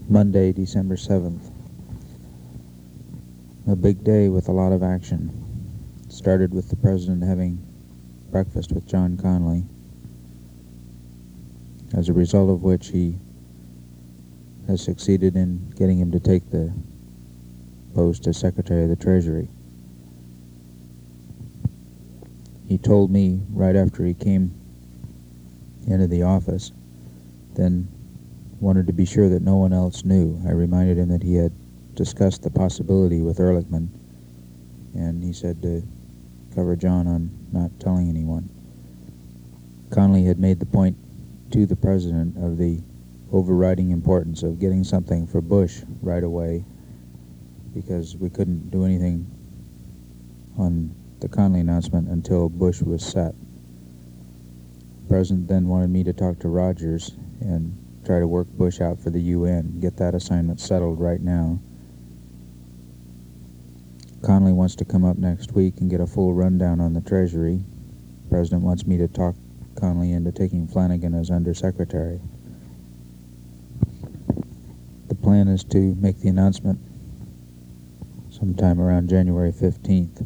Monday, December 7th. A big day with a lot of action. It started with the President having breakfast with John Connally, as a result of which he has succeeded in getting him to take the post as Secretary of the Treasury. He told me right after he came into the office, then wanted to be sure that no one else knew. I reminded him that he had discussed the possibility with Ehrlichman, and he said to cover John on not telling anyone. Connally had made the point to the President of the overriding importance of getting something for Bush right away, because we couldn't do anything on the Connally announcement until Bush was set. The President then wanted me to talk to Rogers and try to work Bush out for the UN, get that assignment settled right now. Connally wants to come up next week and get a full rundown on the Treasury. The President wants me to talk Connally into taking Flanagan as Undersecretary. The plan is to make the announcement sometime around January 15th.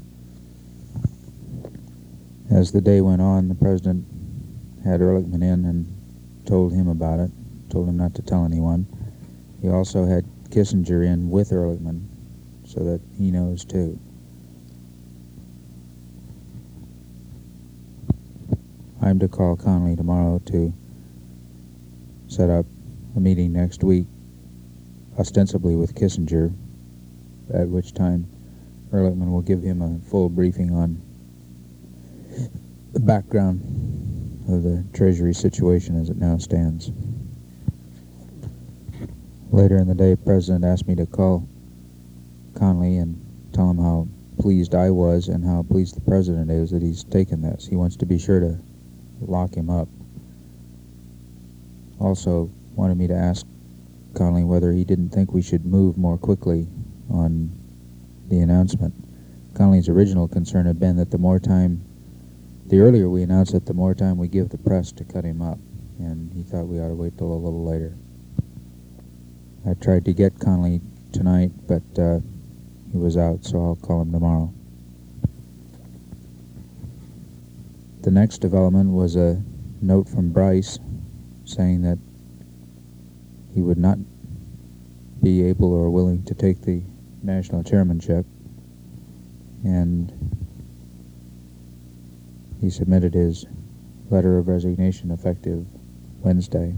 As the day went on, the President had Ehrlichman in and told him about it, told him not to tell anyone. He also had Kissinger in with Ehrlichman so that he knows too. I'm to call Connally tomorrow to set up a meeting next week, ostensibly with Kissinger, at which time Ehrlichman will give him a full briefing on the background of the Treasury situation as it now stands. Later in the day, the President asked me to call Connally and tell him how pleased I was and how pleased the President is that he's taken this. He wants to be sure to lock him up. Also wanted me to ask Connally whether he didn't think we should move more quickly on the announcement. Connally's original concern had been that the earlier we announce it, the more time we give the press to cut him up, and he thought we ought to wait till a little later. I tried to get Connally tonight, but he was out, so I'll call him tomorrow. The next development was a note from Bryce saying that he would not be able or willing to take the national chairmanship, and he submitted his letter of resignation effective Wednesday.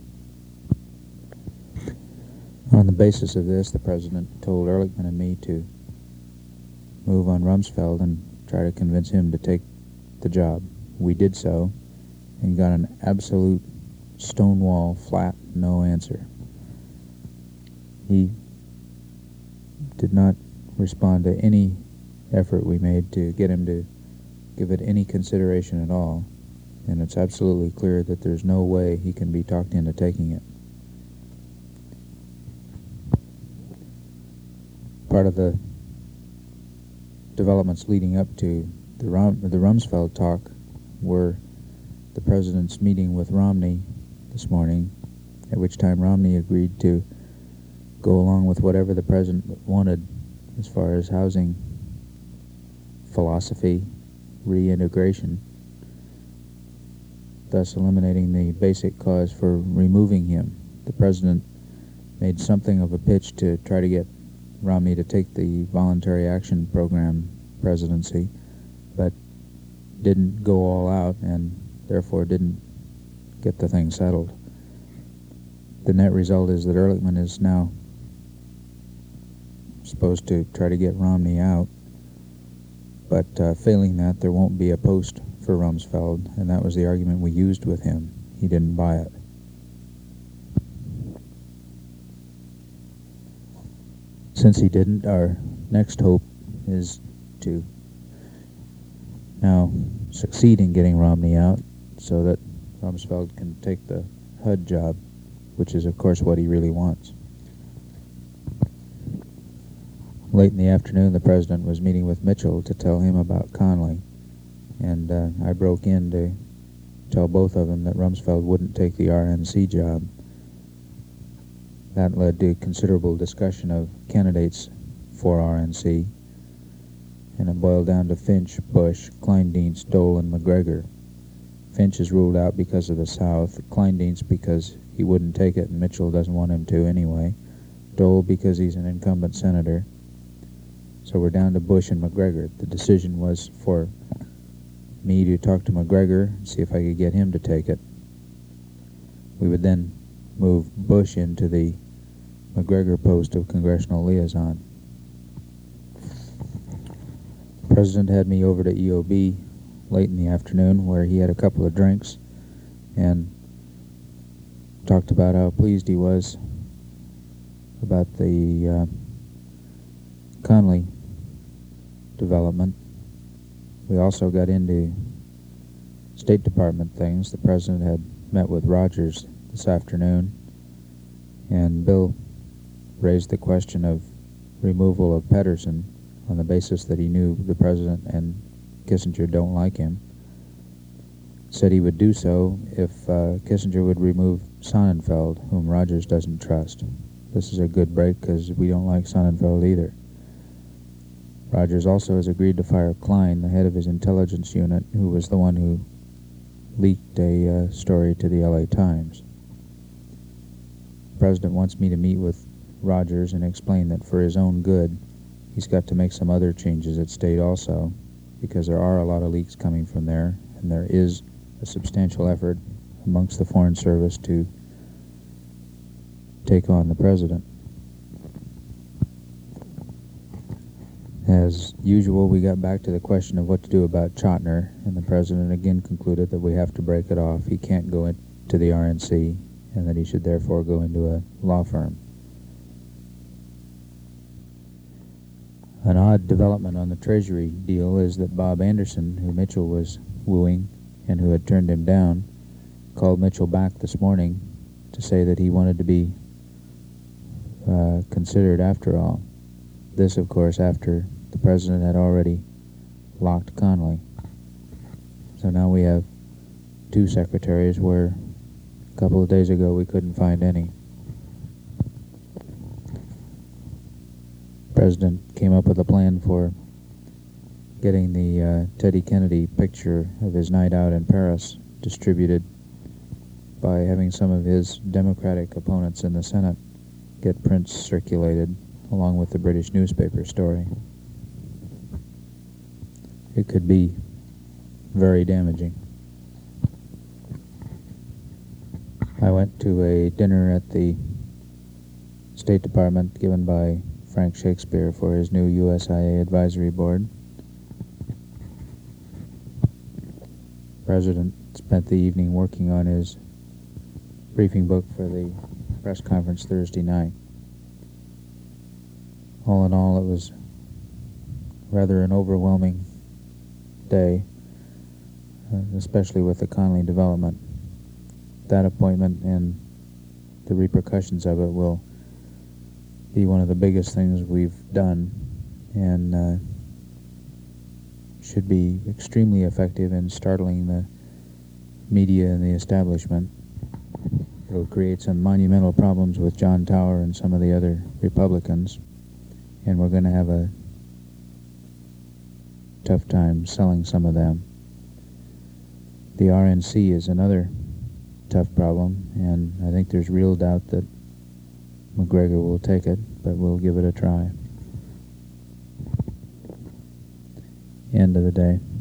On the basis of this, the President told Ehrlichman and me to move on Rumsfeld and try to convince him to take the job. We did so and got an absolute stonewall, flat, no answer. He did not respond to any effort we made to get him to give it any consideration at all, and it's absolutely clear that there's no way he can be talked into taking it. Part of the developments leading up to the Rumsfeld talk were the President's meeting with Romney this morning, at which time Romney agreed to go along with whatever the President wanted as far as housing philosophy, reintegration, thus eliminating the basic cause for removing him. The President made something of a pitch to try to get Romney to take the Voluntary Action Program presidency, but didn't go all out and therefore didn't get the thing settled. The net result is that Ehrlichman is now supposed to try to get Romney out, but failing that, there won't be a post for Rumsfeld, and that was the argument we used with him. He didn't buy it. Since he didn't, our next hope is to now succeed in getting Romney out so that Rumsfeld can take the HUD job, which is, of course, what he really wants. Late in the afternoon, the President was meeting with Mitchell to tell him about Connally, and I broke in to tell both of them that Rumsfeld wouldn't take the RNC job. That led to considerable discussion of candidates for RNC, and it boiled down to Finch, Bush, Kleindienst, Dole, and McGregor. Finch is ruled out because of the South, Kleindienst because he wouldn't take it and Mitchell doesn't want him to anyway, Dole because he's an incumbent senator. So we're down to Bush and McGregor. The decision was for me to talk to McGregor and see if I could get him to take it. We would then move Bush into the McGregor post of congressional liaison. The President had me over to EOB late in the afternoon, where he had a couple of drinks and talked about how pleased he was about the Connally development. We also got into State Department things. The President had met with Rogers this afternoon, and Bill raised the question of removal of Pedersen on the basis that he knew the President and Kissinger don't like him. Said he would do so if Kissinger would remove Sonnenfeld, whom Rogers doesn't trust. This is a good break because we don't like Sonnenfeld either. Rogers also has agreed to fire Klein, the head of his intelligence unit, who was the one who leaked a story to the LA Times. The President wants me to meet with Rogers and explain that for his own good, he's got to make some other changes at State also, because there are a lot of leaks coming from there, and there is a substantial effort amongst the Foreign Service to take on the President. As usual, we got back to the question of what to do about Chotiner, and the President again concluded that we have to break it off. He can't go into the RNC, and that he should therefore go into a law firm. An odd development on the Treasury deal is that Bob Anderson, who Mitchell was wooing and who had turned him down, called Mitchell back this morning to say that he wanted to be considered after all. This, of course, after the President had already locked Connally. So now we have two secretaries where a couple of days ago we couldn't find any. The President came up with a plan for getting the Teddy Kennedy picture of his night out in Paris distributed by having some of his Democratic opponents in the Senate get prints circulated along with the British newspaper story. It could be very damaging. I went to a dinner at the State Department given by Frank Shakespeare for his new USIA advisory board. The President spent the evening working on his briefing book for the press conference Thursday night. All in all, it was rather an overwhelming day, especially with the Connally development. That appointment and the repercussions of it will be one of the biggest things we've done, and should be extremely effective in startling the media and the establishment. It'll create some monumental problems with John Tower and some of the other Republicans, and we're going to have a tough time selling some of them. The RNC is another tough problem, and I think there's real doubt that McGregor will take it, but we'll give it a try. End of the day.